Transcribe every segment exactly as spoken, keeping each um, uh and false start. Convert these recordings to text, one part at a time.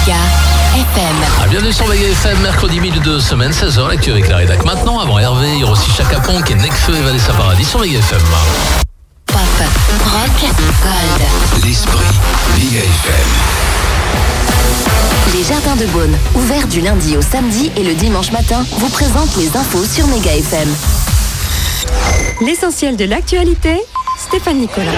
Méga F M. Ah, bienvenue sur Méga F M, mercredi midi de semaine, seize heures, l'actu avec la rédac. Maintenant, avant Hervé, il y aura aussi Chaka Ponk et Nekfeu et Vanessa Paradis sur Méga F M. Pop, rock, gold. L'esprit Méga F M. Les Jardins de Beaune, ouverts du lundi au samedi et le dimanche matin, vous présentent les infos sur Méga F M. L'essentiel de l'actualité, Stéphane Nicolas.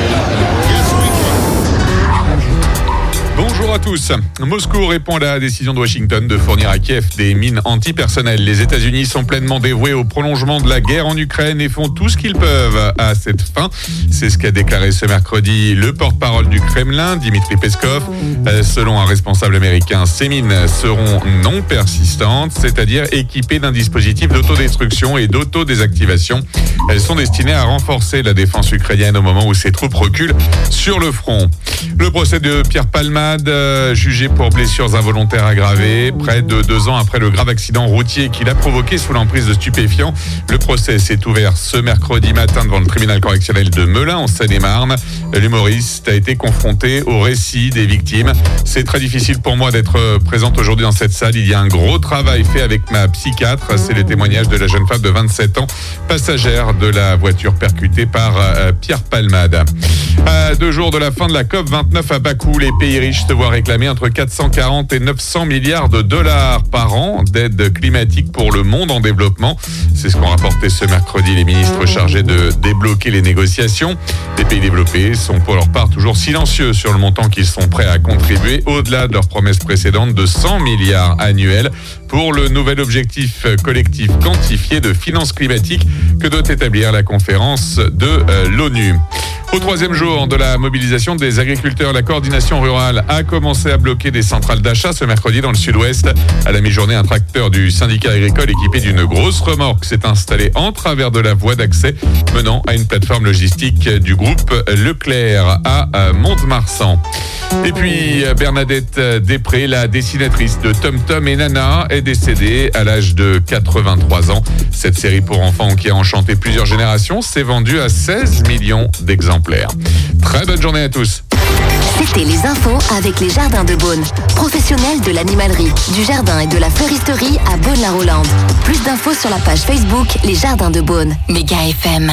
Bonjour à tous. Moscou répond à la décision de Washington de fournir à Kiev des mines antipersonnelles. Les États-Unis sont pleinement dévoués au prolongement de la guerre en Ukraine et font tout ce qu'ils peuvent à cette fin. C'est ce qu'a déclaré ce mercredi le porte-parole du Kremlin, Dmitri Peskov. Selon un responsable américain, ces mines seront non persistantes, c'est-à-dire équipées d'un dispositif d'autodestruction et d'autodésactivation. Elles sont destinées à renforcer la défense ukrainienne au moment où ses troupes reculent sur le front. Le procès de Pierre Palmade, euh, jugé pour blessures involontaires aggravées, près de deux ans après le grave accident routier qu'il a provoqué sous l'emprise de stupéfiants. Le procès s'est ouvert ce mercredi matin devant le tribunal correctionnel de Melun, en Seine-et-Marne. L'humoriste a été confronté au récit des victimes. C'est très difficile pour moi d'être présente aujourd'hui dans cette salle. Il y a un gros travail fait avec ma psychiatre. C'est le témoignage de la jeune femme de vingt-sept ans, passagère de la voiture percutée par euh, Pierre Palmade. À deux jours de la fin de la COP vingt-neuf à Bakou, les pays riches se voient réclamer entre quatre cent quarante et neuf cents milliards de dollars par an d'aide climatique pour le monde en développement. C'est ce qu'ont rapporté ce mercredi les ministres chargés de débloquer les négociations. Les pays développés sont pour leur part toujours silencieux sur le montant qu'ils sont prêts à contribuer, au-delà de leurs promesses précédentes de cent milliards annuels pour le nouvel objectif collectif quantifié de finances climatiques que doit établir la conférence de euh, l'ONU. Au troisième jour de la mobilisation des agriculteurs, la coordination rurale a commencé à bloquer des centrales d'achat ce mercredi dans le sud-ouest. À la mi-journée, un tracteur du syndicat agricole équipé d'une grosse remorque s'est installé en travers de la voie d'accès menant à une plateforme logistique du groupe Leclerc à Mont-de-Marsan. Et puis Bernadette Després, la dessinatrice de Tom Tom et Nana, est décédée à l'âge de quatre-vingt-trois ans. Cette série pour enfants qui a enchanté plusieurs générations s'est vendue à seize millions d'exemplaires. Très bonne journée à tous. C'était les infos avec les Jardins de Beaune. Professionnels de l'animalerie, du jardin et de la fleuristerie à Beaune-la-Rolande. Plus d'infos sur la page Facebook Les Jardins de Beaune. Méga F M.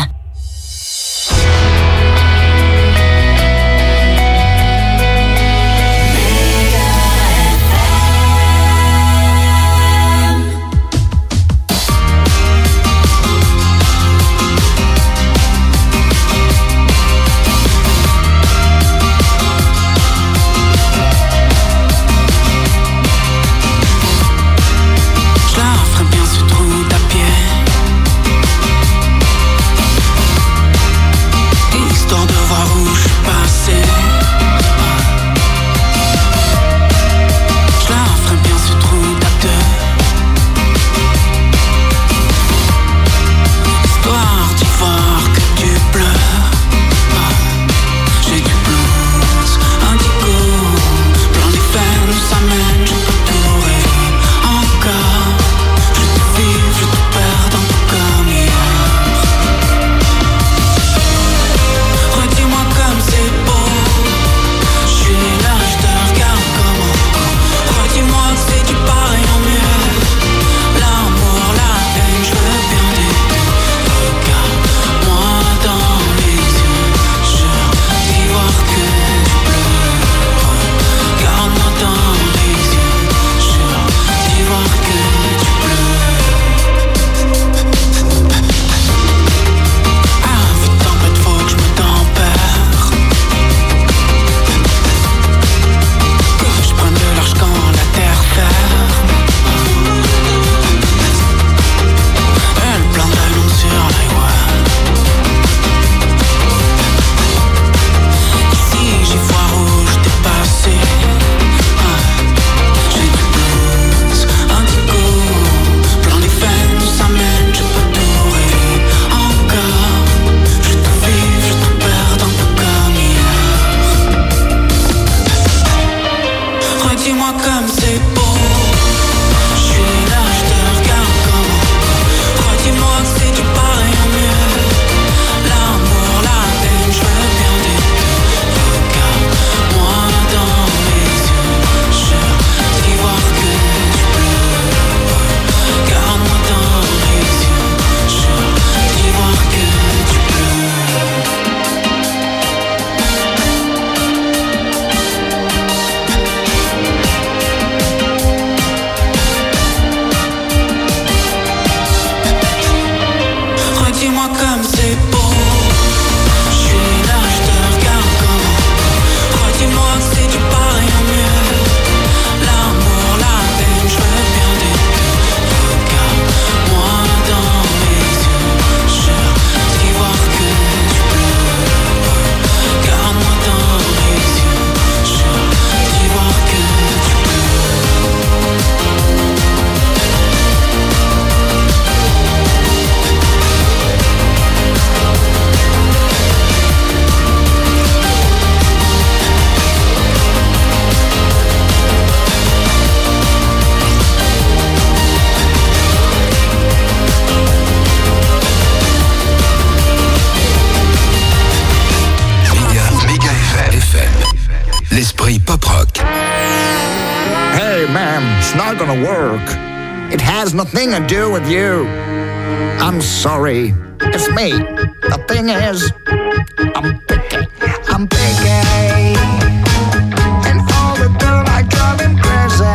l'esprit pop-rock. Hey man, it's not gonna work. It has nothing to do with you. I'm sorry. It's me. The thing is, I'm picky. I'm picky. And all the girls, I drive him crazy.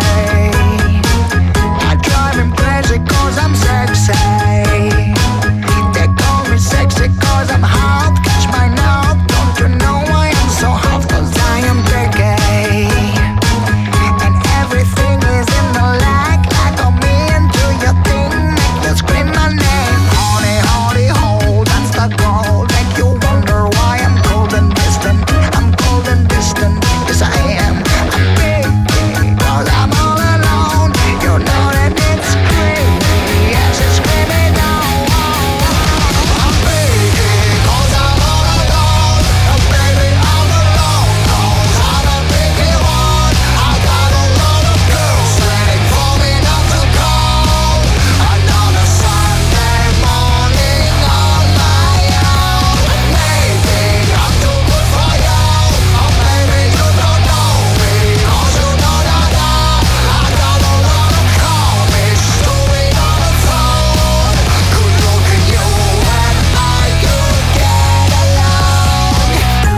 I drive him crazy cause I'm sexy. They call me sexy cause I'm hot. Catch my now. Don't you know I am so hot cause I am picky. And everything is in the lag. Like on me and do your thing. Make you scream my name. Honey, honey, hold. That's the goal. Make you wonder why I'm cold and distant. I'm cold and distant. Yes I am. I'm picky cause I'm all alone. You know that it's crazy. Yes it's screaming now. I'm picky cause I'm all alone. And baby I'm alone cause I'm a picky one. I got a lot of girls waiting for me not to call. Another Sunday morning on my own. Maybe I'm too good for you. Or maybe you don't know me cause you know that I, I got a lot of comics story on the phone. Good looking you and I could get along.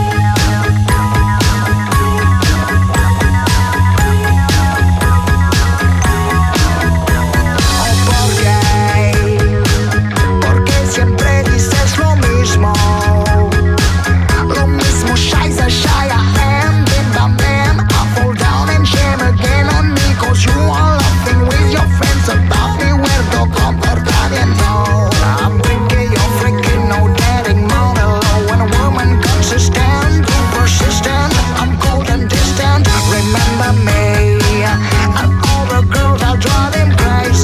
Oh, ¿por qué? Porque siempre dices lo mismo. Lo mismo, scheiße, scheiße, am, bim, bam, bam. I fall down and shame again on me cause you are laughing with your friends about me. Where the comportamiento. I'm thinking you're freaking no daring monologue. When a woman consistent, persistent, I'm cold and distant. Remember me and all the girls I'll drive him crazy.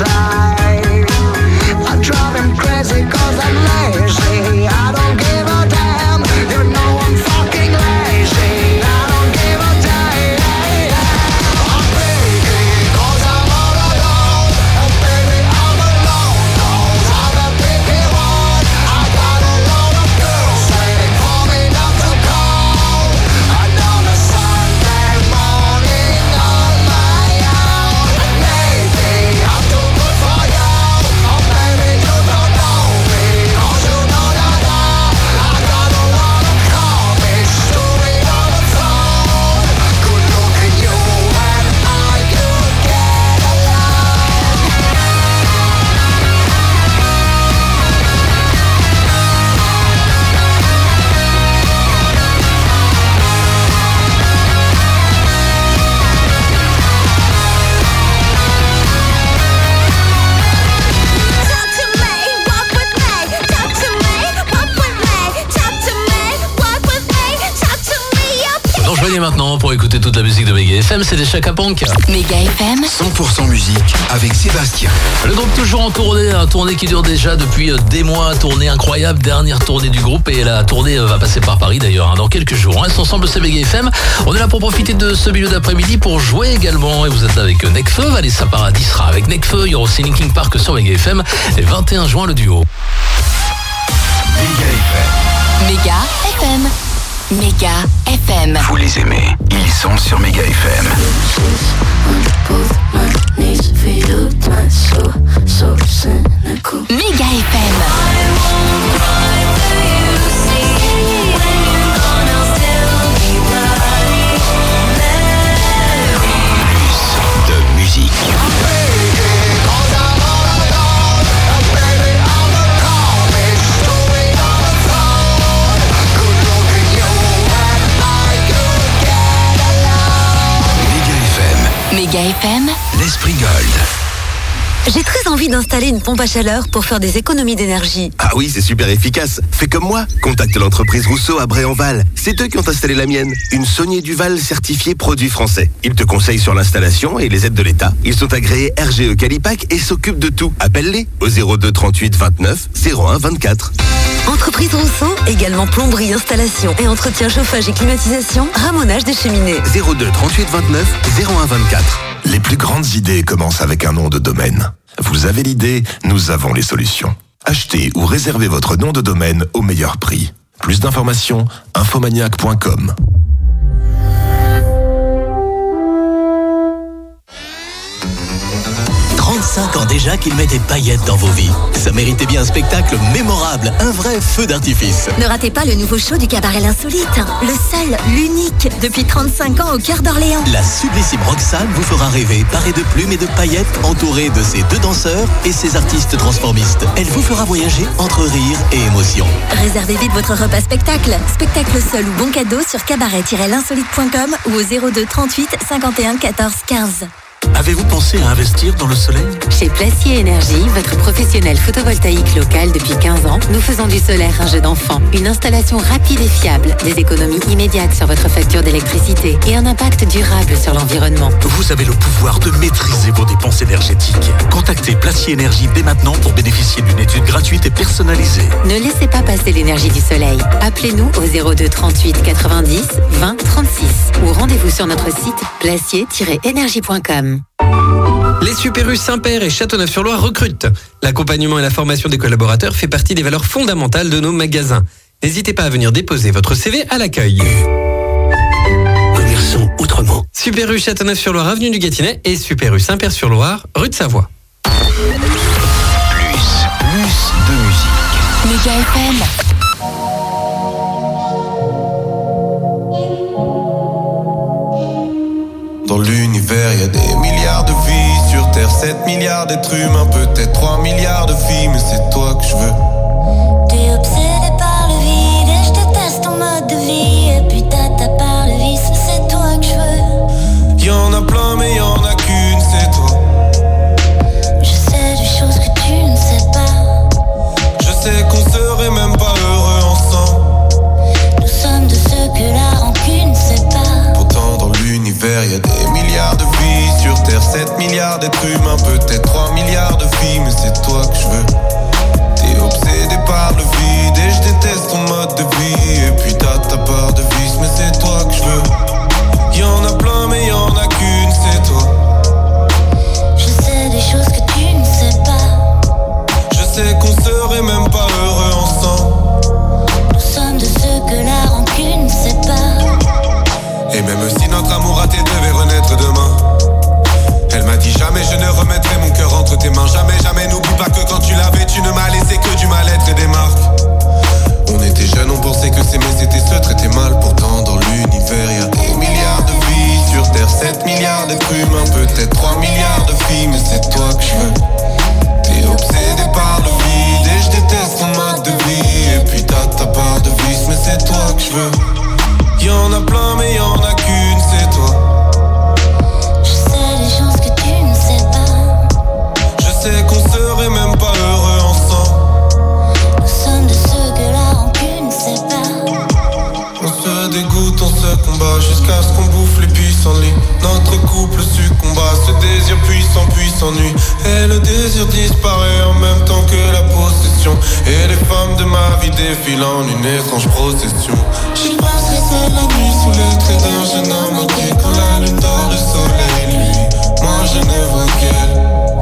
I drive him crazy cause I'm lazy. I don't give a damn. You know I'm fucking lazy. I don't give a damn. I'm picky cause I'm all alone. And baby I'm alone cause I'm a picky one. I got a lot of girls waiting for me not to call. Another Sunday morning on my own. Maybe I'm too good for you. Or maybe you don't know me cause you know that I, I got a lot of comics story on the phone. Good looking you and I could get along. Talk to me, walk with me. Talk to me, walk with me. Talk to me, walk with me. Talk to me, you're Donc joignez maintenant pour écouter toute la musique de Méga F M, c'est des Chaka Ponk. Méga F M, cent pour cent musique avec Sébastien. Le groupe toujours en tournée, un tournée qui dure déjà depuis euh, des mois, tournée incroyable, dernière tournée du groupe et la tournée euh, va passer par Paris d'ailleurs hein, dans quelques jours. Hein. Ils sont ensemble, c'est Méga F M. On est là pour profiter de ce milieu d'après-midi pour jouer également et vous êtes là avec euh, Nekfeu, Vanessa Paradis sera avec Nekfeu, il y aura aussi Linkin Park sur Méga F M et vingt et un juin le duo. Méga F M. Méga F M, Méga F M. Vous les aimez, ils sont sur Méga F M. Méga F M. Plus de musique. Méga F M, L'esprit Gold. J'ai très envie d'installer une pompe à chaleur pour faire des économies d'énergie. Ah oui, c'est super efficace. Fais comme moi. Contacte l'entreprise Rousseau à Bray-en-Val. C'est eux qui ont installé la mienne. Une Saunier Duval certifiée produit français. Ils te conseillent sur l'installation et les aides de l'État. Ils sont agréés R G E Calipac et s'occupent de tout. Appelle-les au zéro deux trente-huit vingt-neuf zéro un vingt-quatre. Entreprise Rousseau, également plomberie, installation et entretien chauffage et climatisation, ramonage des cheminées. zéro deux trente-huit vingt-neuf zéro un vingt-quatre. Les plus grandes idées commencent avec un nom de domaine. Vous avez l'idée, nous avons les solutions. Achetez ou réservez votre nom de domaine au meilleur prix. Plus d'informations, infomaniac point com. déjà qu'il met des paillettes dans vos vies. Ça méritait bien un spectacle mémorable, un vrai feu d'artifice. Ne ratez pas le nouveau show du cabaret L'Insolite. Le seul, l'unique, depuis trente-cinq ans au cœur d'Orléans. La sublissime Roxane vous fera rêver, parée de plumes et de paillettes, entourée de ses deux danseurs et ses artistes transformistes. Elle vous fera voyager entre rire et émotion. Réservez vite votre repas spectacle. Spectacle seul ou bon cadeau sur cabaret tiret l'insolite point com ou au zéro deux trente-huit cinquante et un quatorze quinze. Avez-vous pensé à investir dans le soleil ? Chez Placier Énergie, votre professionnel photovoltaïque local depuis quinze ans, nous faisons du solaire un jeu d'enfant. Une installation rapide et fiable, des économies immédiates sur votre facture d'électricité et un impact durable sur l'environnement. Vous avez le pouvoir de maîtriser vos dépenses énergétiques. Contactez Placier Énergie dès maintenant pour bénéficier d'une étude gratuite et personnalisée. Ne laissez pas passer l'énergie du soleil. Appelez-nous au zéro deux trente-huit quatre-vingt-dix vingt trente-six ou rendez-vous sur notre site placier tiret énergie point com. Les Super U Saint-Père et Châteauneuf-sur-Loire recrutent. L'accompagnement et la formation des collaborateurs fait partie des valeurs fondamentales de nos magasins. N'hésitez pas à venir déposer votre C V à l'accueil. Commerçons autrement. Super U Châteauneuf-sur-Loire, avenue du Gâtinais et Super U Saint-Père-sur-Loire, rue de Savoie. Plus, plus de musique. Méga F M. Dans l'univers, y a des milliards de vies. Sur Terre, sept milliards d'êtres humains. Peut-être trois milliards de filles, mais c'est toi que je veux. T'es obsédé par le vide et je déteste ton mode de vie. Et puis t'as par le vice, mais c'est toi que je veux. Y'en a plein, mais y'en a qu'une, c'est toi. Je sais des choses que tu ne sais pas. Je sais qu'on serait même pas heureux ensemble. Nous sommes de ceux que la rancune sait pas. Pourtant dans l'univers, y a des milliards de vies. Sur Terre, sept milliards d'êtres humains. Peut-être trois milliards de filles, mais c'est toi que je veux. T'es obsédé par le vide et je déteste ton mode de vie. Et puis t'as ta part de vice, mais c'est toi que je veux. Y'en a plein, mais y'en a qu'une, c'est toi. Je sais des choses que tu ne sais pas. Je sais qu'on serait même pas heureux ensemble. Nous sommes de ceux que la rancune sait pas. Et même si notre amour raté devait renaître demain, elle m'a dit jamais je ne remettrai mon cœur entre tes mains. Jamais, jamais, n'oublie pas que quand tu l'avais, tu ne m'as laissé que du mal-être et des marques. On était jeunes, on pensait que s'aimer c'était se traiter mal. Pourtant dans l'univers y a des milliards de vies. Sur Terre, sept milliards d'êtres humains. Peut-être trois milliards de filles, mais c'est toi que je veux. T'es obsédé par le vide et je déteste ton mode de vie. Et puis t'as ta part de vice, mais c'est toi que je veux. Y'en a plein, mais y'en a qu'une, c'est toi. Je sais des choses que tu ne sais pas. Je sais qu'on serait même pas heureux ensemble. Nous sommes de ceux que la rancune sait pas. On se dégoûte, on se combat jusqu'à ce qu'on bouffe les pissenlits. Notre couple succomba, ce désir puissant puis s'ennuie. Et le désir disparaît en même temps que la possession. Et les femmes de ma vie défilent en une étrange procession. J'y passerai seule la nuit sous les traits d'un jeune homme entier. Quand la lune dort, le soleil lui, moi je ne vois qu'elle.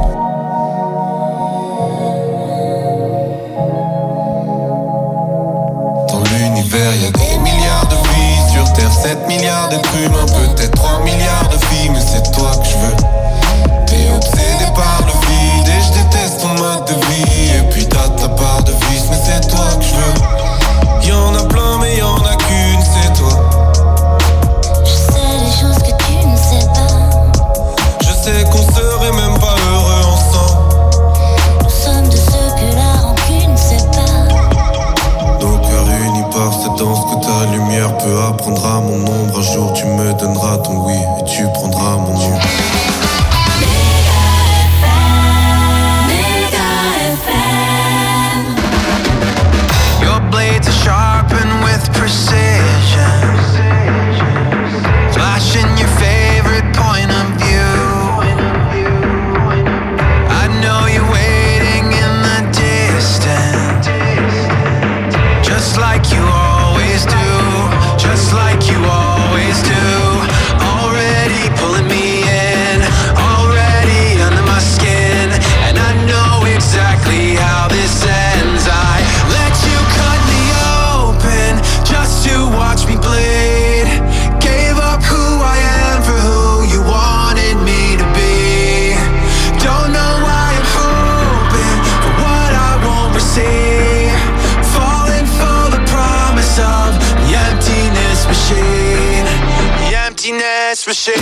Dans l'univers, y a des milliards de vies. Sur Terre, sept milliards d'êtres humains. Peut-être trois milliards de filles, mais c'est toi que je veux. T'es obsédé par le vide et je déteste ton mode de vie. Et puis t'as ta part de vice, mais c'est toi que je veux. Y'en a plein, mais y'en a qu'une, c'est toi. Je sais des choses que tu ne sais pas. Je sais qu'on serait même pas heureux ensemble. Nous sommes de ceux que la rancune sait pas. Nos cœurs unis par cette danse que ta lumière peut apprendre à mon ombre. Un jour tu me donneras ton oui et tu prendras mon nom. Your blades are sharpened with precision, flashing your favorite point of view. I know you're waiting in the distance, just like you always do, just like you always do. Already pulling emptiness machine.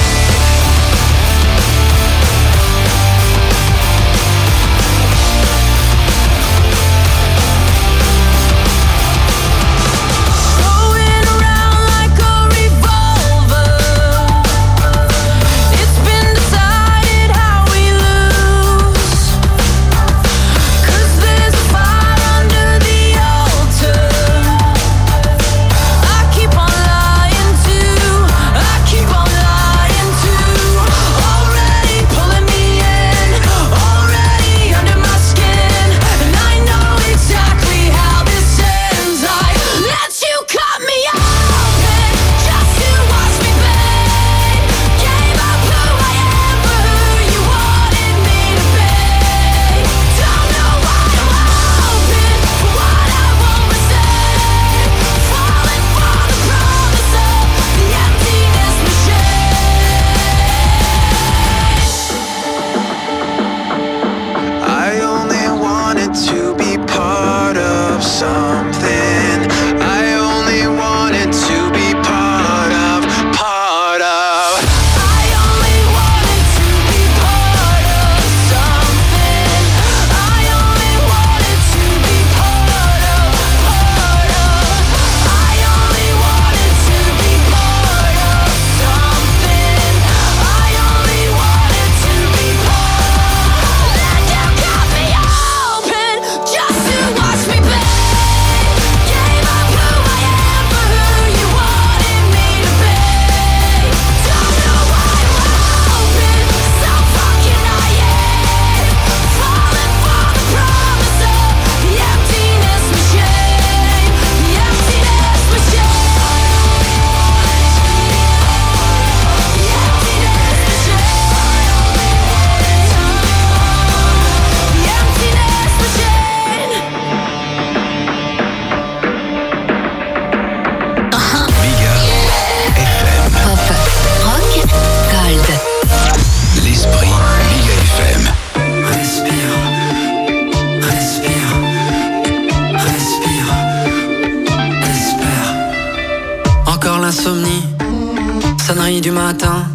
Sonnerie du matin,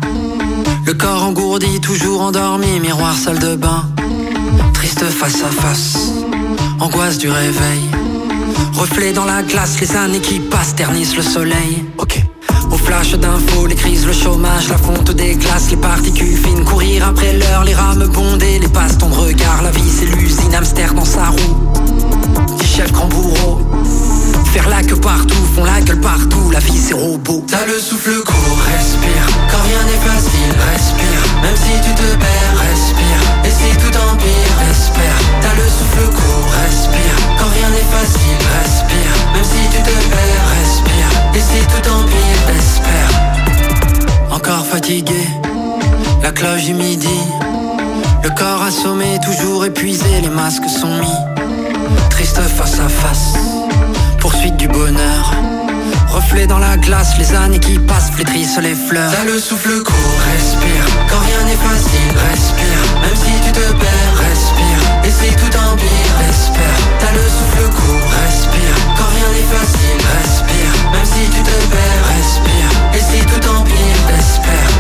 le corps engourdi, toujours endormi, miroir salle de bain. Triste face à face, angoisse du réveil. Reflet dans la glace, les années qui passent ternissent le soleil. Ok. Au flash d'infos, les crises, le chômage, la fonte des glaces, les particules fines, courir après l'heure, les rames bondées, les bastons de regard, la vie c'est l'usine, hamster dans sa roue. Petit chef grand bourreau, faire la queue partout, font la gueule partout, la vie c'est robot. T'as le souffle court, respire, quand rien n'est facile, respire, même si tu te perds, respire, et si tout empire, espère. T'as le souffle court, respire, quand rien n'est facile, respire, même si tu te perds, respire, et si tout empire, espère. Encore fatigué, la cloche du midi, le corps assommé, toujours épuisé, les masques sont mis. Triste face à face, poursuite du bonheur, reflet dans la glace, les années qui passent flétrissent les fleurs. T'as le souffle court, respire, quand rien n'est facile, respire, même si tu te perds, respire, et si tout empire, espère. T'as le souffle court, respire, quand rien n'est facile, respire, même si tu te perds, respire, et si tout empire, espère.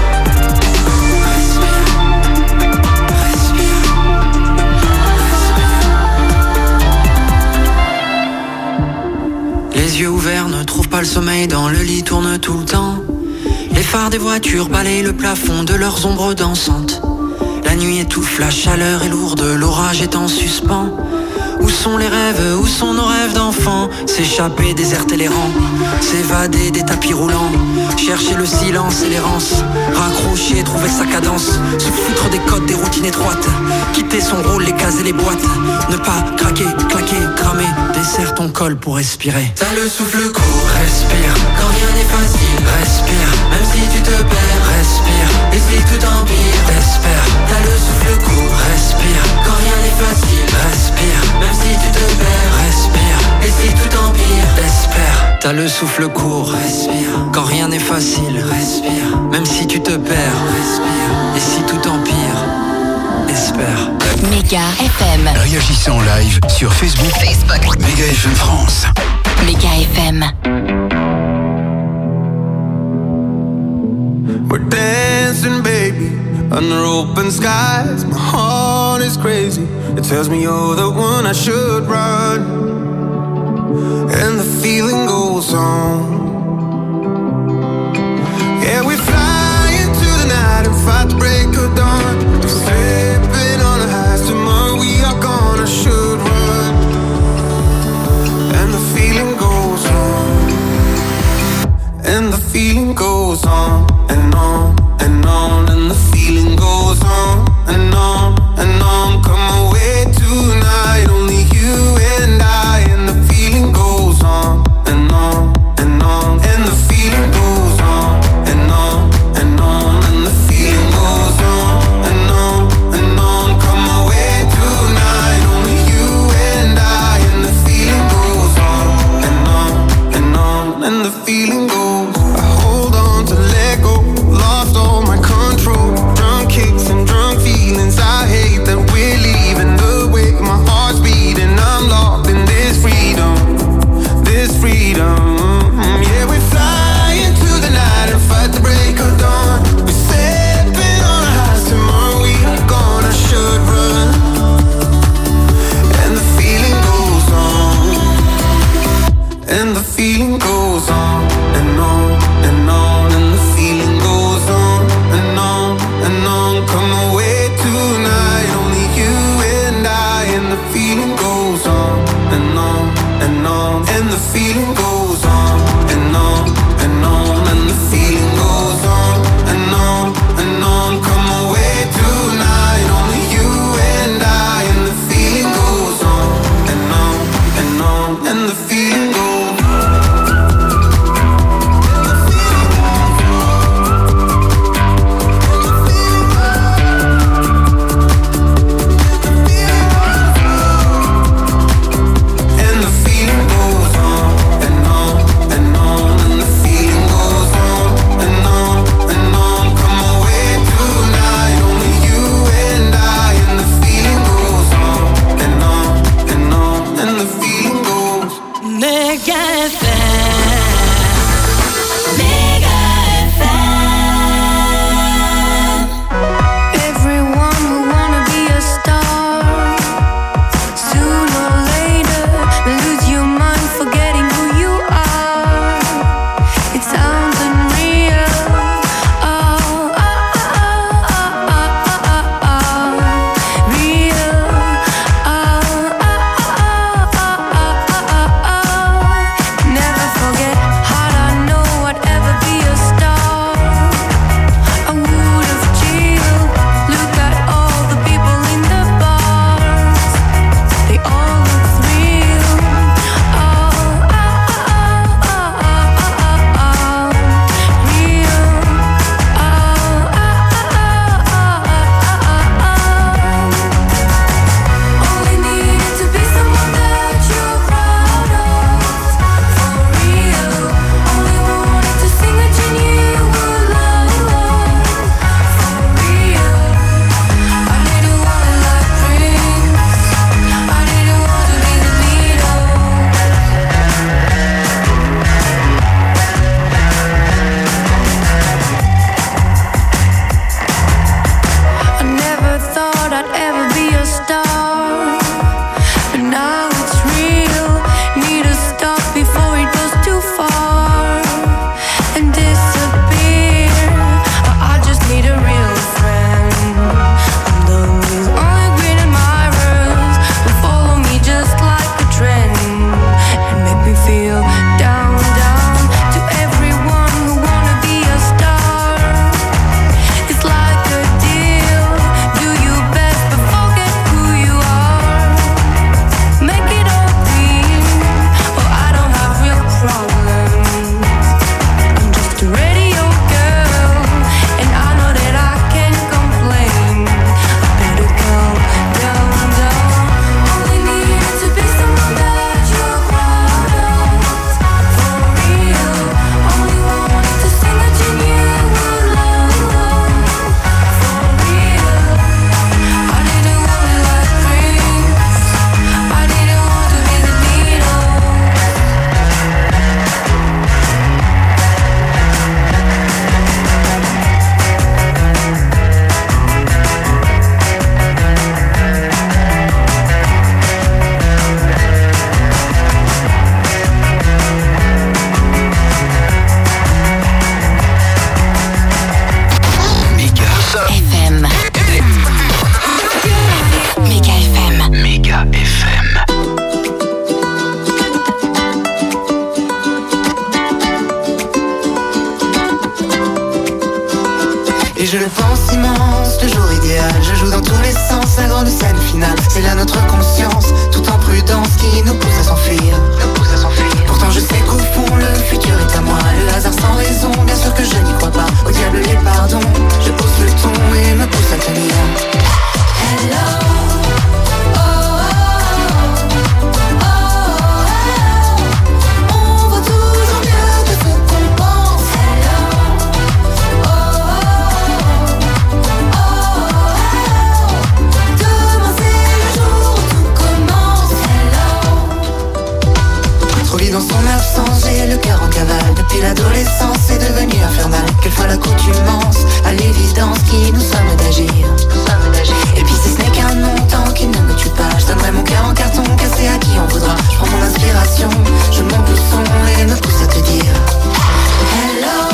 Les yeux ouverts ne trouvent pas le sommeil, dans le lit tourne tout le temps. Les phares des voitures balayent le plafond de leurs ombres dansantes. La nuit étouffe, la chaleur est lourde, l'orage est en suspens. Où sont les rêves, où sont nos rêves d'enfants? S'échapper, déserter les rangs, s'évader des tapis roulants, chercher le silence et l'errance, raccrocher, trouver sa cadence, se foutre des codes, des routines étroites, quitter son rôle, les cases et les boîtes, ne pas craquer, claquer, cramer, desserre ton col pour respirer. T'as le souffle court, respire, quand rien n'est facile, respire, même si tu te perds, respire, et si tout empire, espère. T'as le souffle court, respire, quand rien n'est facile, respire, même si tu te perds, respire, et si tout empire, espère. T'as le souffle court, respire, quand rien n'est facile, respire, même si tu te perds, respire, et si tout empire, espère. Méga F M. Réagissez en live sur Facebook. Facebook. Méga F M France. Méga F M. We're dancing, baby, under open skies. My heart is crazy. It tells me you're the one I should run. And the feeling goes on. Yeah, we fly into the night and fight the break of dawn. We're slipping on the highs. Tomorrow we are gonna should run. And the feeling goes on. And the feeling goes on and on and on. And the feeling goes on and on and on. Come away tonight, only you and I. And the feeling goes on and on and on. le pense immense, le jour idéal. Je joue dans tous les sens, la grande scène finale. C'est là notre conscience, tout en prudence qui nous pousse à s'enfuir. Nous pousse à s'enfuir. Pourtant je sais qu'au fond le futur est à moi. Le hasard sans raison, bien sûr que je n'y crois pas. Au diable les pardons, je pousse le ton et me pousse à tenir. Hello. Dans son absence, j'ai le cœur en cavale. Depuis l'adolescence, c'est devenu infernal. Quelquefois l'accoutumance, à l'évidence qui nous sommes d'agir. Et puis si ce n'est qu'un nom, tant qu'il ne me tue pas, je donnerai mon cœur en carton cassé à qui en voudra. Je prends mon inspiration, je monte le son et me pousse à te dire hello.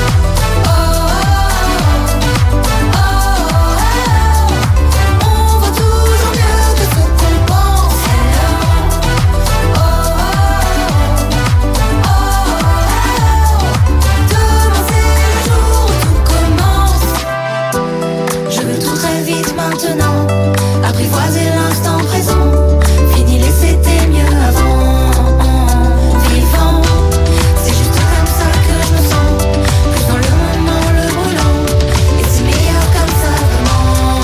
Apprivoiser l'instant présent, fini les c'était mieux avant. Vivant, c'est juste comme ça que je me sens, plus dans le moment, le brûlant, et c'est meilleur comme ça vraiment.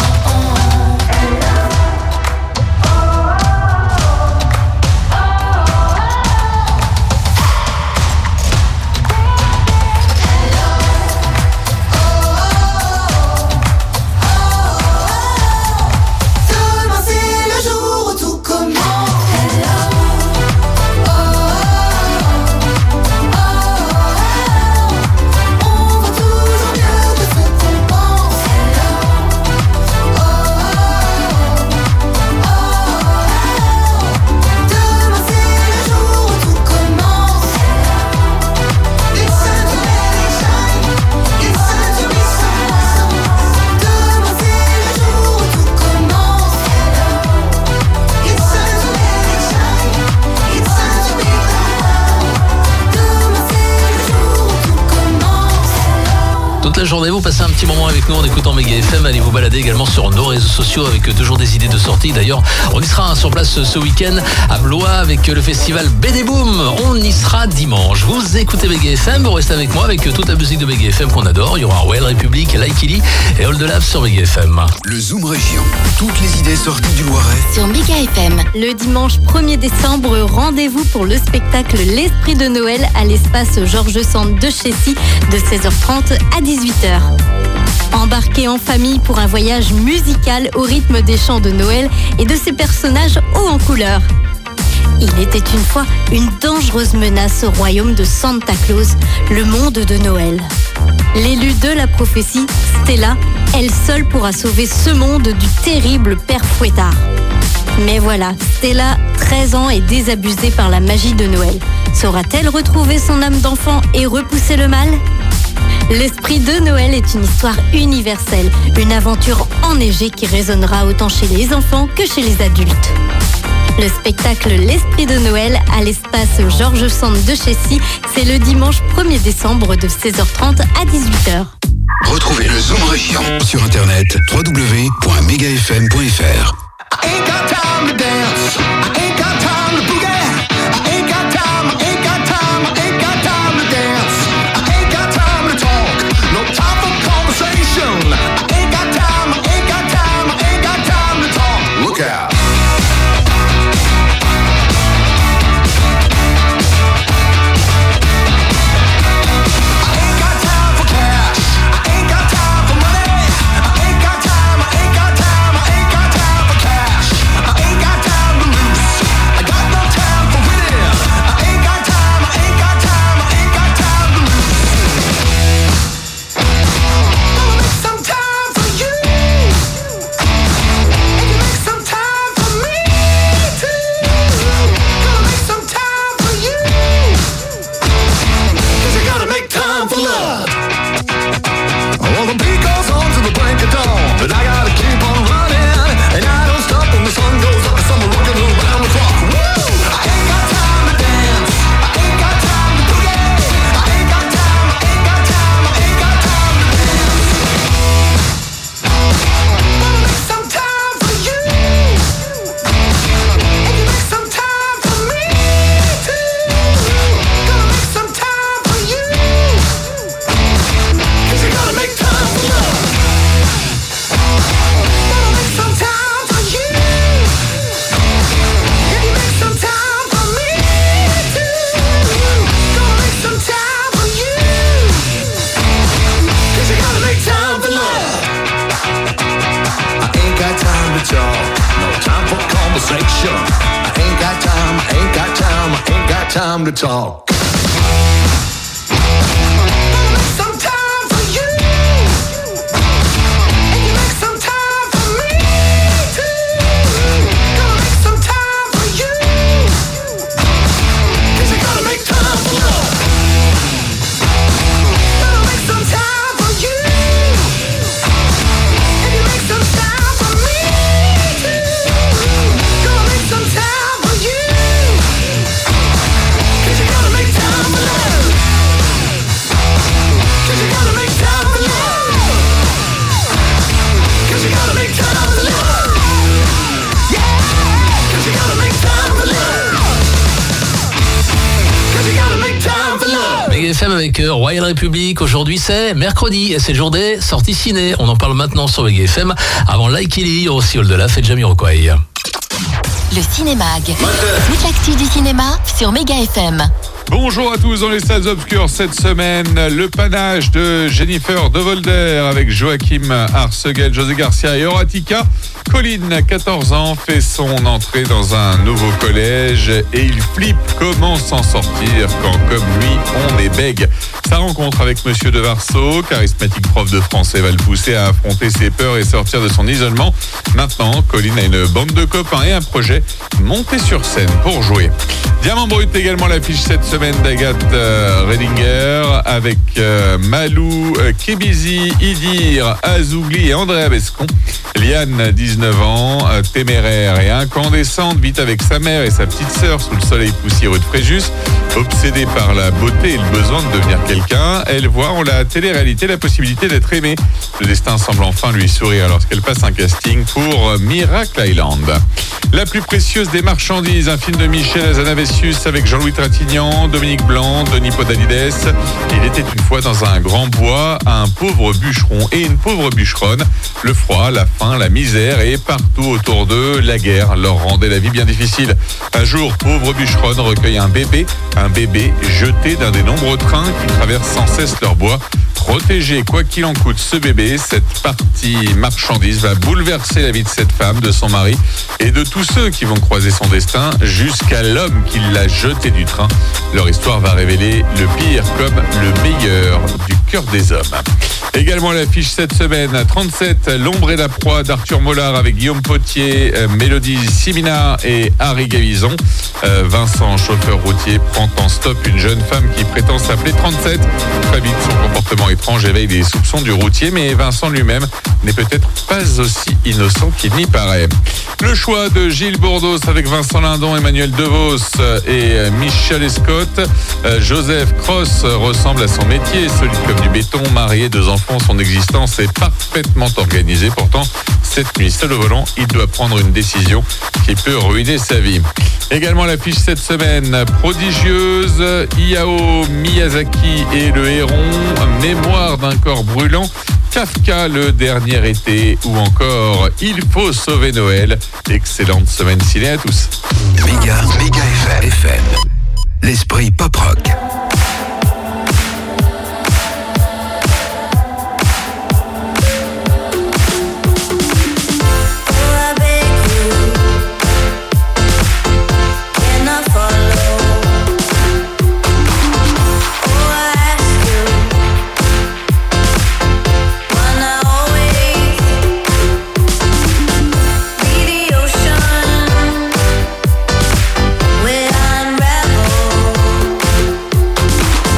Toute la journée, vous passez un petit moment avec nous en écoutant Méga F M. Allez vous balader également sur nos réseaux sociaux avec toujours des idées de sortie. D'ailleurs, on y sera sur place ce week-end à Blois avec le festival B D Boom. On y sera dimanche. Vous écoutez Méga F M, vous restez avec moi avec toute la musique de Méga F M qu'on adore. Il y aura Royal Republic, Like Illy et All de Lave sur Méga F M. Le Zoom Région. Toutes les idées sorties du Loiret sur Méga F M. Le dimanche premier décembre, rendez-vous pour le spectacle L'Esprit de Noël à l'espace Georges Sand de Chessy de seize heures trente à dix-huit heures. Embarquez en famille pour un voyage musical au rythme des chants de Noël et de ses personnages hauts en couleur. Il était une fois une dangereuse menace au royaume de Santa Claus, le monde de Noël. L'élue de la prophétie, Stella, elle seule pourra sauver ce monde du terrible Père Fouettard. Mais voilà, Stella, treize ans, est désabusée par la magie de Noël. Saura-t-elle retrouver son âme d'enfant et repousser le mal ? L'Esprit de Noël est une histoire universelle, une aventure enneigée qui résonnera autant chez les enfants que chez les adultes. Le spectacle L'Esprit de Noël à l'espace Georges Sand de Chessy, c'est le dimanche premier décembre de seize heures trente à dix-huit heures. Retrouvez le Zoom Région sur internet w w w point mega f m point f r. sure. I ain't got time, I ain't got time, I ain't got time to talk. Some time for you, and you make some time for me too. Gonna make some time for you, 'cause you gotta make time for love. Gonna make some time for you, and you make some time for me too. Gonna make some time for you, 'cause you gotta make time for love. 'Cause you gotta make time for love. 'Cause you gotta make time for love. Yeah. 'Cause you gotta make time for love. 'Cause you gotta make time for love. Mega F M avec euh, Royal Republic. Aujourd'hui c'est mercredi et c'est le jour des sorties ciné. On en parle maintenant sur Mega F M. Avant Like Ellie, il y aura aussi All de la fête Jamiroquai. Le Cinémag. Toute l'actu du cinéma sur Mega F M. Bonjour à tous dans les salles obscures cette semaine. Le panache de Jennifer De Volder avec Joachim Arseguel, José Garcia et Horatica. Colline, quatorze ans, fait son entrée dans un nouveau collège et il flippe comment s'en sortir quand, comme lui, on est bègue. Sa rencontre avec Monsieur de Varso, charismatique prof de français, va le pousser à affronter ses peurs et sortir de son isolement. Maintenant, Colline a une bande de copains et un projet, monter sur scène pour jouer. Diamant Brut également l'affiche cette semaine d'Agathe euh, Redinger avec euh, Malou, euh, Kébizi, Idir, Azougli et Andrea Bescon. Liane, dix-neuf ans, euh, téméraire et incandescente, vit avec sa mère et sa petite sœur sous le soleil poussiéreux de Fréjus. Obsédée par la beauté et le besoin de devenir quelqu'un, elle voit en la télé-réalité la possibilité d'être aimée. Le destin semble enfin lui sourire lorsqu'elle passe un casting pour euh, Miracle Island. La plus précieuse des marchandises, un film de Michel Hazanavicius avec Jean-Louis Trintignant, Dominique Blanc, Denis Podalides. Il était une fois dans un grand bois, un pauvre bûcheron et une pauvre bûcheronne. Le froid, la faim, la misère et partout autour d'eux, la guerre leur rendait la vie bien difficile. Un jour, pauvre bûcheronne recueille un bébé, un bébé jeté d'un des nombreux trains qui traversent sans cesse leur bois. Protégé quoi qu'il en coûte ce bébé, cette partie marchandise va bouleverser la vie de cette femme, de son mari et de tous ceux qui vont croiser son destin jusqu'à l'homme qui l'a jeté du train. Leur histoire va révéler le pire comme le meilleur du cœur des hommes. Également à l'affiche cette semaine, trente-sept, L'ombre et la proie d'Arthur Mollard avec Guillaume Potier, euh, Mélodie Simina et Harry Gavison. Euh, Vincent, chauffeur routier, prend en stop une jeune femme qui prétend s'appeler trente-sept. Très vite, son comportement étrange éveille les soupçons du routier, mais Vincent lui-même n'est peut-être pas aussi innocent qu'il n'y paraît. Le choix de Gilles Bourdos avec Vincent Lindon, Emmanuel DeVos et Michel Escotte. Euh, Joseph Cross ressemble à son métier, solide comme du béton, marié, deux enfants, son existence est parfaitement organisée. Pourtant, cette nuit, seul au volant, il doit prendre une décision qui peut ruiner sa vie. Également à l'affiche cette semaine, Prodigieuse, Hayao Miyazaki et le héron, Mémoire d'un corps brûlant, Kafka, Le dernier été ou encore Il faut sauver Noël. Excellente semaine ciné à tous. Méga, Méga F M. L'esprit pop-rock. Where unravel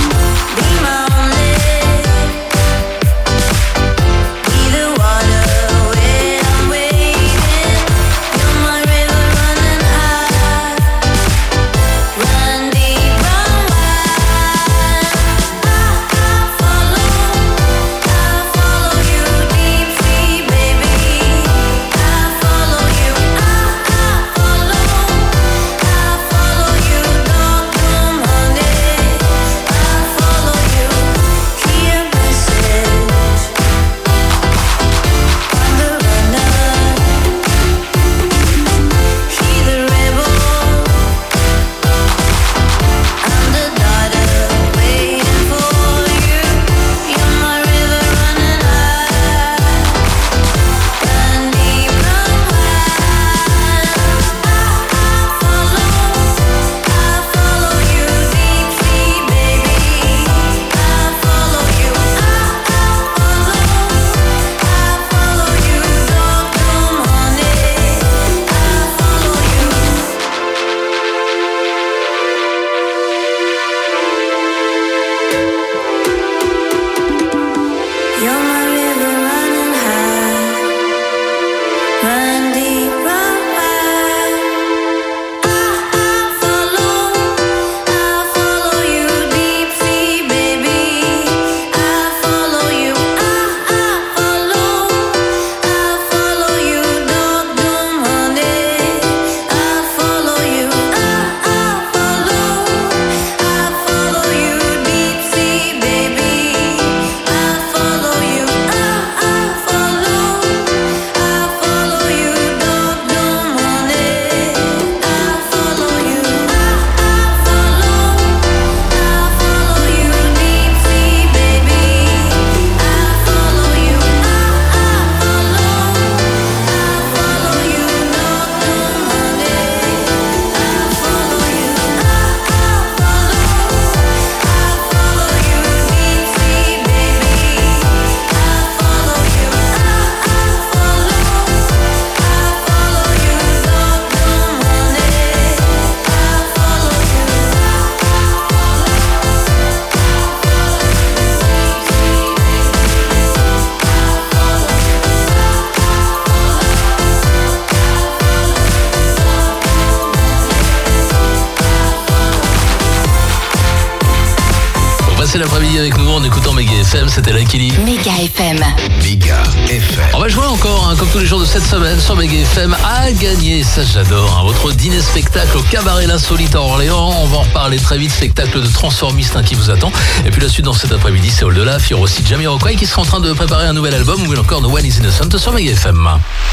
passer l'après-midi avec nous en écoutant Méga F M. C'était là Kelly. Méga F M. Méga F M. On va jouer encore, hein, comme tous les jours de cette semaine sur Méga F M, à gagner, ça j'adore, hein, votre dîner spectacle au Cabaret l'Insolite à Orléans. On va en reparler très vite, spectacle de transformiste hein, qui vous attend. Et puis la suite dans cet après-midi, c'est Au-delà. Il y aura aussi Jamiroquai qui sera en train de préparer un nouvel album, ou encore No One is Innocent sur Méga F M.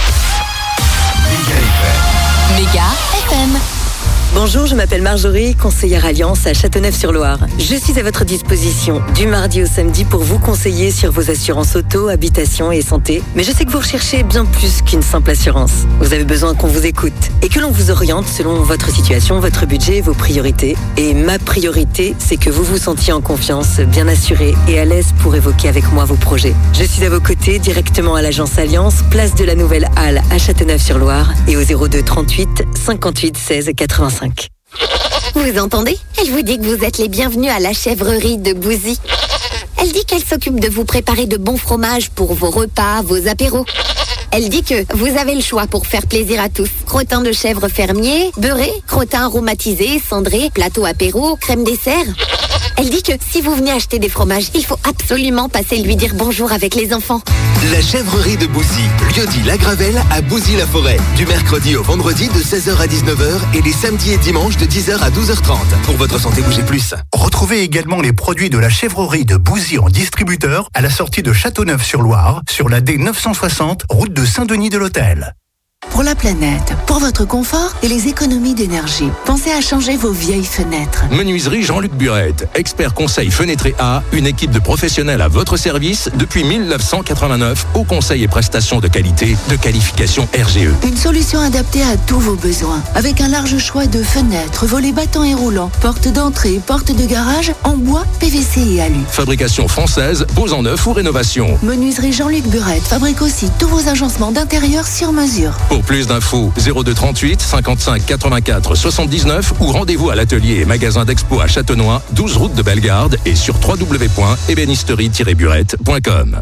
Méga F M. Bonjour, je m'appelle Marjorie, conseillère Alliance à Châteauneuf-sur-Loire. Je suis à votre disposition du mardi au samedi pour vous conseiller sur vos assurances auto, habitation et santé. Mais je sais que vous recherchez bien plus qu'une simple assurance. Vous avez besoin qu'on vous écoute et que l'on vous oriente selon votre situation, votre budget, vos priorités. Et ma priorité, c'est que vous vous sentiez en confiance, bien assuré et à l'aise pour évoquer avec moi vos projets. Je suis à vos côtés directement à l'agence Alliance, place de la Nouvelle Halle à Châteauneuf-sur-Loire et au zéro deux trente-huit cinquante-huit seize quatre-vingt-cinq. Vous entendez? Elle vous dit que vous êtes les bienvenus à la chèvrerie de Bouzy. Elle dit qu'elle s'occupe de vous préparer de bons fromages pour vos repas, vos apéros. Elle dit que vous avez le choix pour faire plaisir à tous. Crottin de chèvre fermier, beurré, crottin aromatisé, cendré, plateau apéro, crème dessert. Elle dit que si vous venez acheter des fromages, il faut absolument passer lui dire bonjour avec les enfants. La chèvrerie de Bouzy, lieu-dit La Gravelle à Bouzy-la-Forêt. Du mercredi au vendredi de seize heures à dix-neuf heures et les samedis et dimanches de dix heures à douze heures trente. Pour votre santé, bougez plus. Retrouvez également les produits de la chèvrerie de Bouzy en distributeur à la sortie de Châteauneuf-sur-Loire, sur la D neuf cent soixante, route de Saint-Denis de l'Hôtel. Pour la planète, pour votre confort et les économies d'énergie, pensez à changer vos vieilles fenêtres. Menuiserie Jean-Luc Burette, expert conseil fenêtré A, une équipe de professionnels à votre service depuis mille neuf cent quatre-vingt-neuf, au conseil et prestations de qualité de qualification R G E. Une solution adaptée à tous vos besoins, avec un large choix de fenêtres, volets battants et roulants, portes d'entrée, portes de garage, en bois, P V C et alu. Fabrication française, pose en neuf ou rénovation. Menuiserie Jean-Luc Burette fabrique aussi tous vos agencements d'intérieur sur mesure. Pour plus d'infos, zéro deux trente-huit cinquante-cinq quatre-vingt-quatre soixante-dix-neuf ou rendez-vous à l'atelier et magasin d'expo à Châtenois, douze route de Bellegarde et sur w w w point ébénisterie tiret burette point com.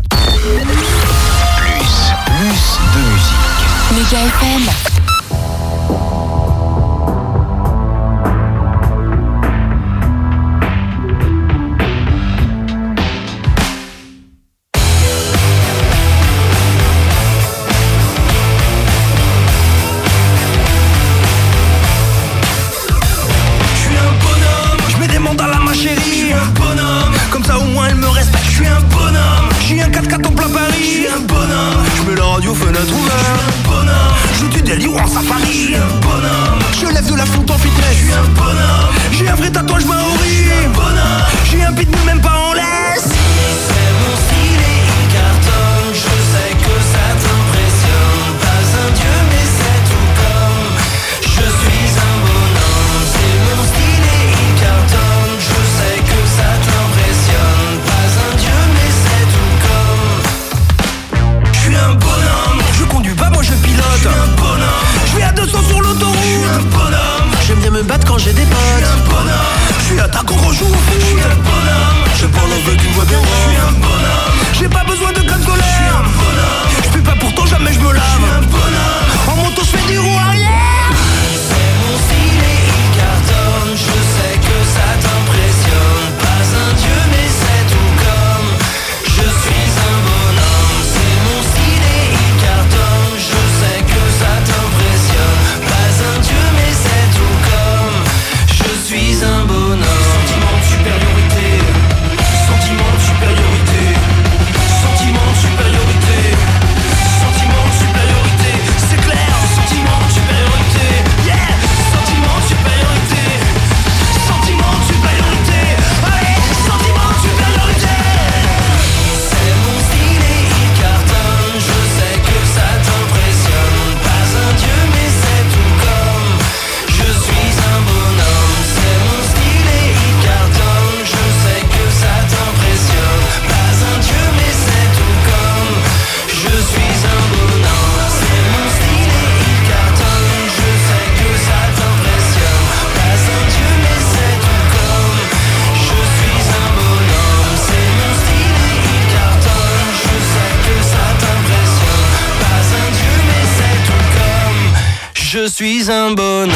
Plus, plus de musique. Méga F M. Fenêtre ouverte, je du délire en safari. Je lève de la fonte en fitness. J'ai un vrai tatouage maori. J'ai un pitbull même pas en laisse. C'est mon style et il cartonne. Je sais que ça t'impressionne. Pas un dieu mais c'est tout comme. Je suis un bonhomme. C'est mon style et il cartonne. Je sais que ça t'impressionne. Pas un dieu mais c'est tout comme. Je suis un bonhomme. Je conduis pas, moi je pilote. Je suis un bonhomme. Je vais à deux cents sur l'autoroute. Je suis un bonhomme. J'aime bien me battre quand j'ai des potes. Je suis un bonhomme. Je suis attaquant quand je joue au foot. Je suis un bonhomme. Je parle avec une voix bien. Je suis un bonhomme. J'ai pas besoin de code scolaire. Je suis un bonhomme. Je pue pas pourtant jamais je me lave. Je suis un bonhomme. En moto je fais du roue arrière. C'est mon style et il cartonne. Je sais que ça t'impressionne. Pas un dieu mais c'est tout comme. Je suis un bonhomme. C'est mon style et il cartonne. Je sais que ça t'impressionne. Pas un dieu mais c'est tout comme. Je suis un bonhomme. Sentiment de supériorité. Sentiment de supériorité. Sentiment de supériorité. Sentiment de supériorité. C'est clair. Sentiment de supériorité. Yeah. Sentiment de supériorité. Sentiment de supériorité. Allez. Sentiment de supériorité. C'est mon style et il cartonne. Je sais que ça t'impressionne. Pas un dieu mais c'est tout comme. Je suis un bonhomme. C'est mon style et il cartonne. Je sais que ça t'impressionne. Pas un dieu mais c'est tout comme. Je suis un bonhomme. C'est mon style et il cartonne. Je sais que ça t'impressionne. Pas un dieu mais c'est tout comme. Je suis un bonhomme. C'est mon style et il cartonne. Je sais que ça t'impressionne. Pas un dieu mais c'est tout comme. Je suis un bonhomme.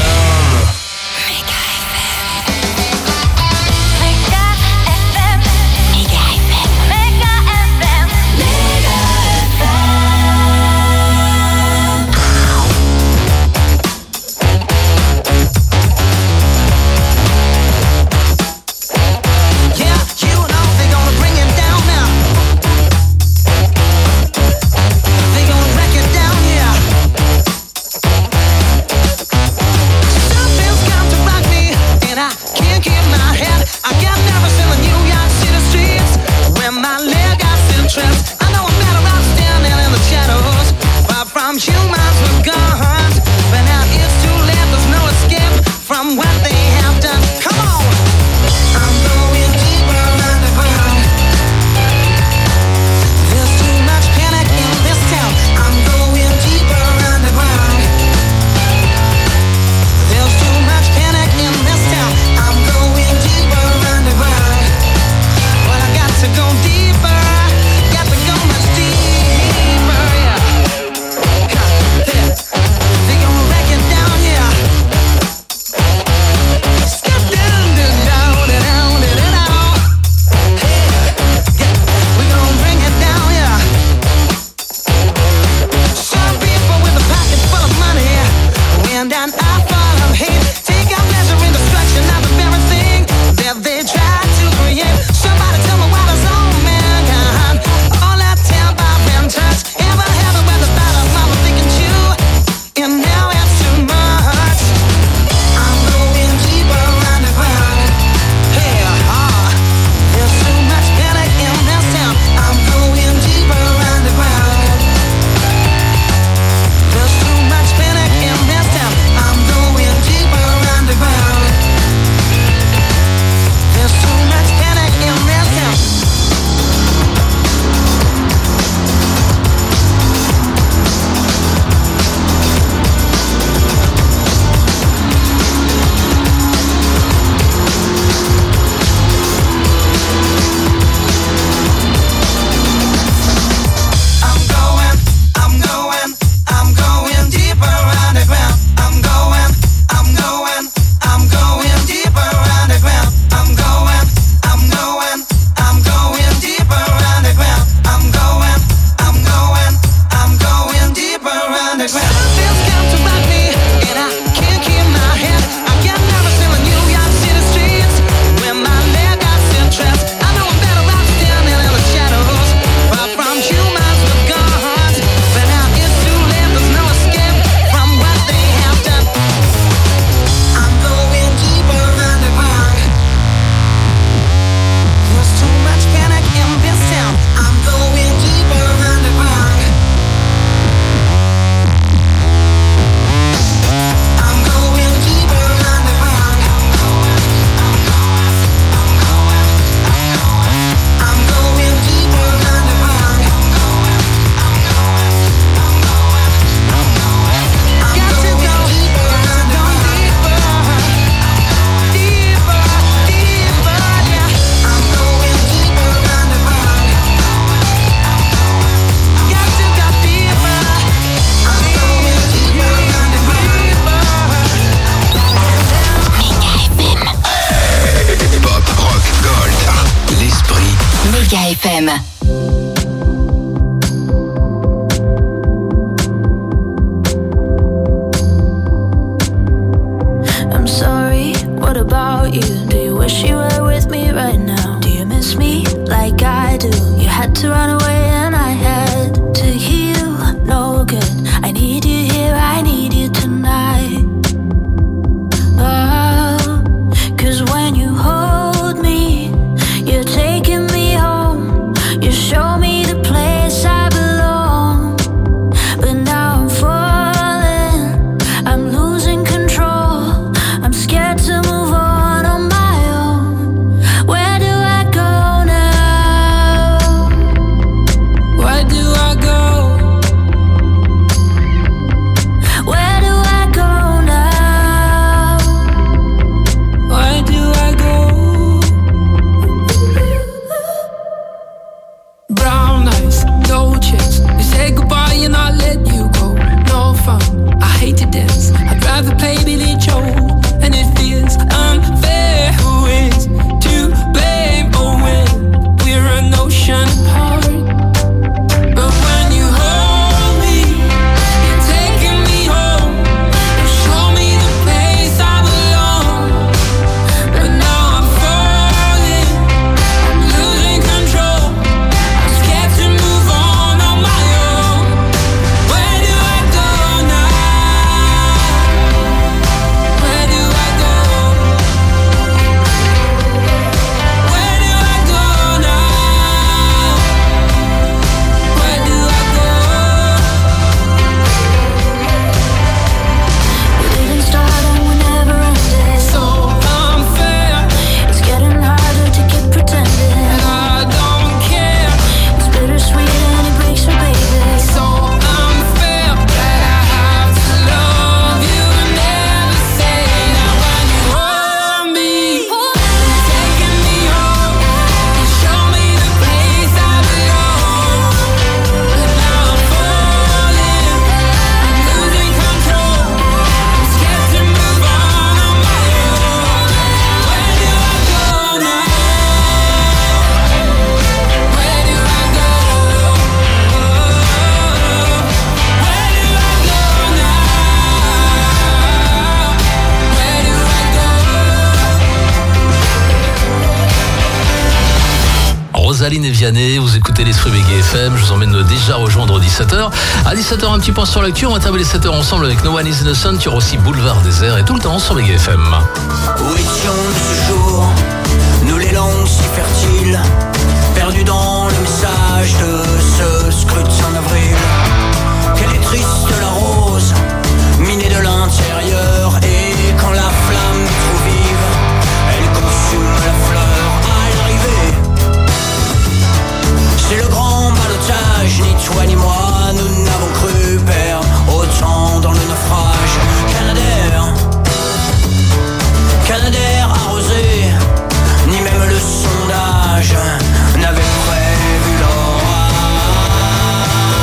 F M. I'm sorry, what about you? Do you wish you were with me right now? Do you miss me like I do? You had to run away and I had to heal. No good, I need you here, I need you tonight. Oh, 'cause when you hold me, you're taking me home. You show me the place I belong. But now I'm falling, I'm losing control. I'm scared to move on on my own. Where do I go now? Where do I go? Where do I go now? Where do I go? Brown eyes, no chicks. You say goodbye and I let you go. No fun, I hate to dance. I'd rather play Billy Joe. And it feels unfair. Who is to blame? Oh, when we're an ocean apart. But when you hold me, you're taking me home. You show me the place I belong. But now I'm falling, I'm losing control. I'm scared to move on on my own. Where do I go now? Where do I go? Where do I go now? Where do I go? We didn't start and we never ended. So unfair. It's getting harder to keep pretending. And I don't care. It's bittersweet and it breaks me, baby. So unfair that I have to love you and never say that. When you hold me, you're taking me home. You show me the place I belong. But now I'm falling, I'm losing control. I'm scared to move on on my own. Where do I go now? Where do I go? Where do I go now? Where do I go? Rosaline et Vianney, vous écoutez l'Esprit Bégué F M, je vous emmène déjà rejoindre dix-sept heures. À dix-sept heures, un petit point sur l'actu, on va tabler sept heures ensemble avec No One Is Innocent, il y aura aussi Boulevard Désert et tout le temps sur Bégué F M. Où étions-nous ce jour, nous les langues si fertiles, perdus dans le message de ce scrutin d'avril. Quelle est triste la rose, minée de l'intérieur, et quand la flamme est trop vive, elle consume la fleur à l'arrivée. C'est le grand ballottage, ni toi ni moi, nous n'avons cru perdre autant dans le naufrage. Canadair, Canadair arrosé, ni même le sondage n'avait prévu l'orage.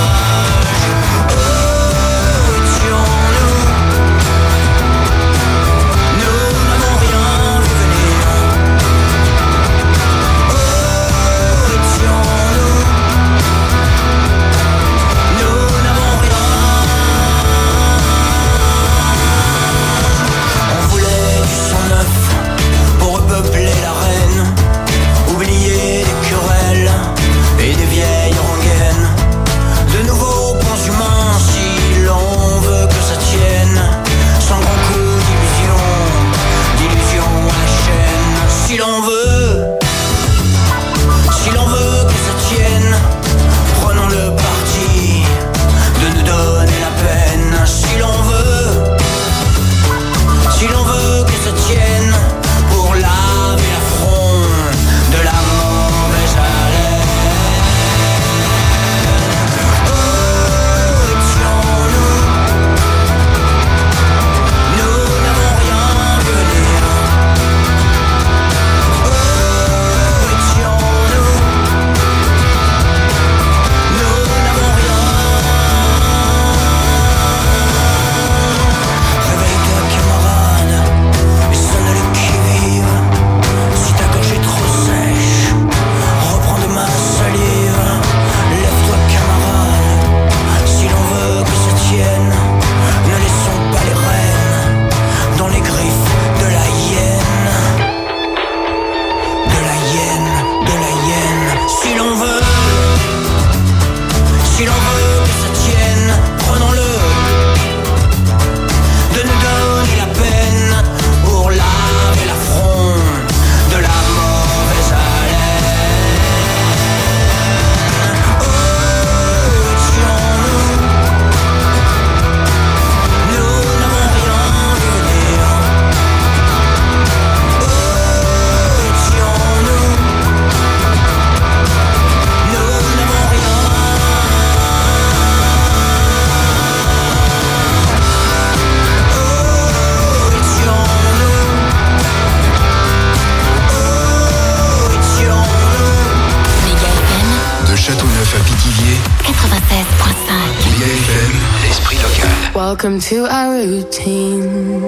Welcome to our routine.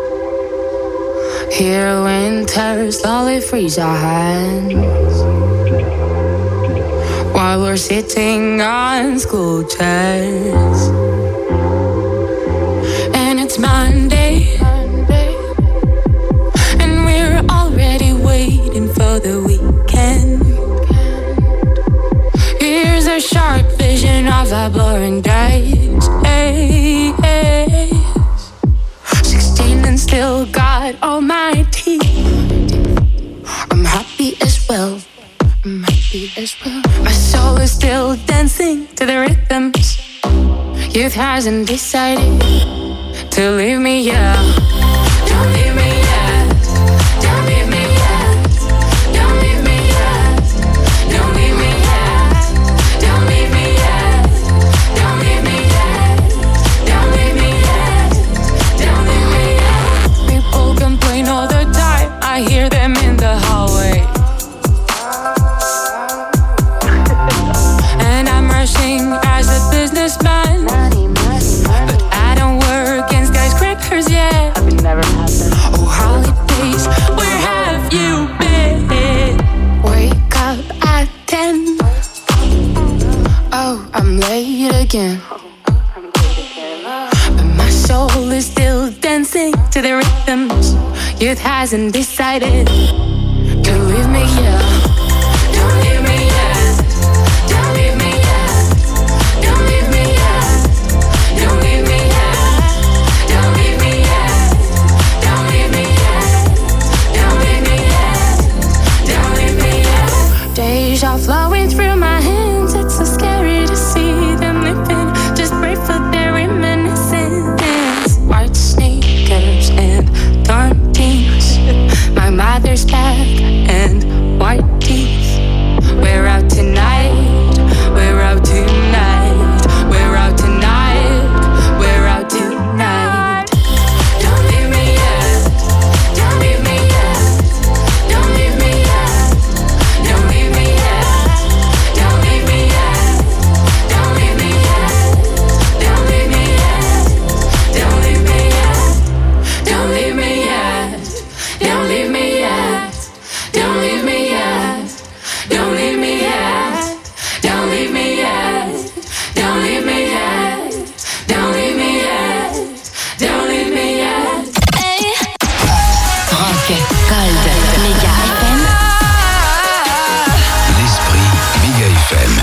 Here winter slowly freeze our hands while we're sitting on school chairs. And it's Monday, and we're already waiting for the weekend. Here's a sharp vision of our boring days. Hey, hey. sixteen and still got all my teeth. I'm happy as well. I'm happy as well. My soul is still dancing to the rhythms. Youth hasn't decided to leave me, yeah. Don't leave me yet. Don't leave me yet. Don't leave me yet. Don't leave me yet. Don't leave me yet. Don't leave me yet. Don't leave me yet. Don't leave me yet. People complain all the time. I hear them in the hallway. And I'm rushing as a businessman, but I don't work in skyscrapers yet. I would never happen. Oh, holidays, where have you been? Wake up at ten. Oh, I'm late again. But my soul is still dancing to the rhythms. Youth hasn't decided to leave me here. Don't leave me yet. Don't leave me yet. Don't leave me yet. Don't leave me yet. Don't leave me yet. Don't leave me yet. Don't leave me yet. Don't leave me yet. Days are flowing through my hands. It's so scary to see them living. Just pray for their reminiscence. White sneakers and torn jeans. My mother's back and white teeth. We're out tonight. We're out tonight. We're out tonight. We're out tonight. Don't leave me yet. Don't leave me yet. Don't leave me yet. Don't leave me yet. Don't leave me yet. Don't leave me yet. Don't leave me yet. Don't leave me yet. Don't leave me yet. Don't leave me yet. Don't leave me yet. Don't leave me yet. Don't leave me yet. Don't leave me yet. Don't leave me yet. Don't leave me yet. Hey. Rock, Gold, Méga F M. L'esprit Méga F M.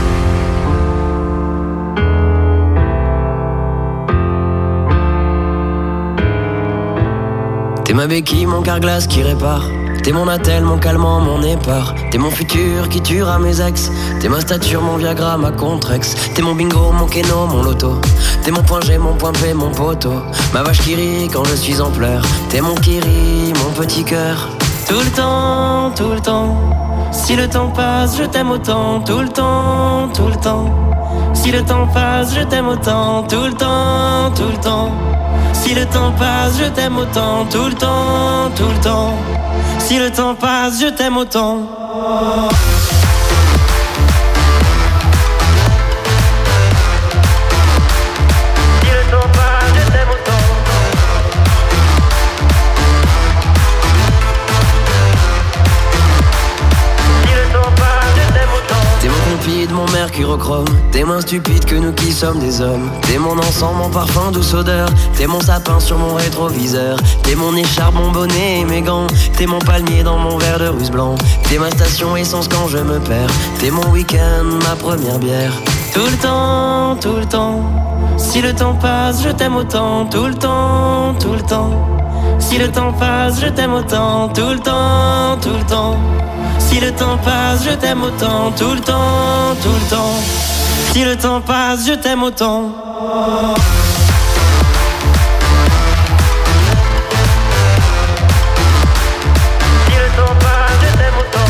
T'es ma béquille, mon carglass qui répare. T'es mon attel, mon calmant, mon épar. T'es mon futur qui tuera mes ex. T'es ma stature, mon Viagra, ma Contrex. T'es mon bingo, mon keno, mon loto. T'es mon point G, mon point P, mon poteau. Ma vache qui rit quand je suis en pleurs. T'es mon kiri, mon petit cœur. Tout le temps, tout le temps. Si le temps passe, je t'aime autant. Tout le temps, tout le temps. Si le temps passe, je t'aime autant. Tout le temps, tout le temps. Si le temps passe, je t'aime autant. Tout le temps, tout le temps. Si le temps passe, je t'aime autant. Si le temps passe, je t'aime autant. Si le temps passe, je t'aime autant. T'es mon compide, mon mercurochrome. T'es moins stupide que nous qui sommes des hommes. T'es mon encens, mon parfum, douce odeur. T'es mon sapin sur mon rétroviseur. T'es mon écharpe, mon bonnet et mes gants. T'es mon palmier dans mon verre de russe blanc. T'es ma station essence quand je me perds. T'es mon week-end, ma première bière. Tout le temps, tout le temps. Si le temps passe, je t'aime autant. Tout le temps, tout le temps. Si le temps passe, je t'aime autant. Tout le temps, tout le temps. Si le temps passe, je t'aime autant. Tout le temps, tout le temps. Si le temps passe, je t'aime autant. Si le temps passe, je t'aime autant.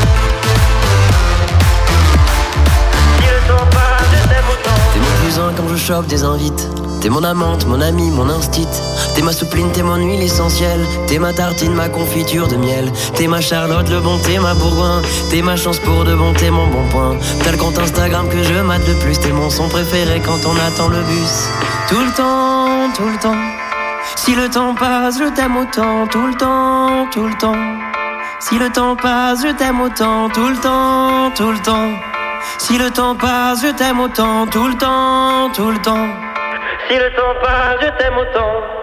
Si le temps passe, je t'aime autant. T'es mon cousin quand je chope des invites. T'es mon amante, mon ami, mon instit. T'es ma soupline, t'es mon huile essentielle. T'es ma tartine, ma confiture de miel. T'es ma Charlotte, le bon, t'es ma Bourgoin. T'es ma chance pour de bon, t'es mon bon point. T'as le compte Instagram que je mate le plus. T'es mon son préféré quand on attend le bus. Tout le temps, tout le temps. Si le temps passe, je t'aime autant. Tout le temps, tout le temps. Si le temps passe, je t'aime autant. Tout le temps, tout le temps. Si le temps passe, je t'aime autant. Tout le temps, tout le temps. Si le temps passe, je t'aime autant.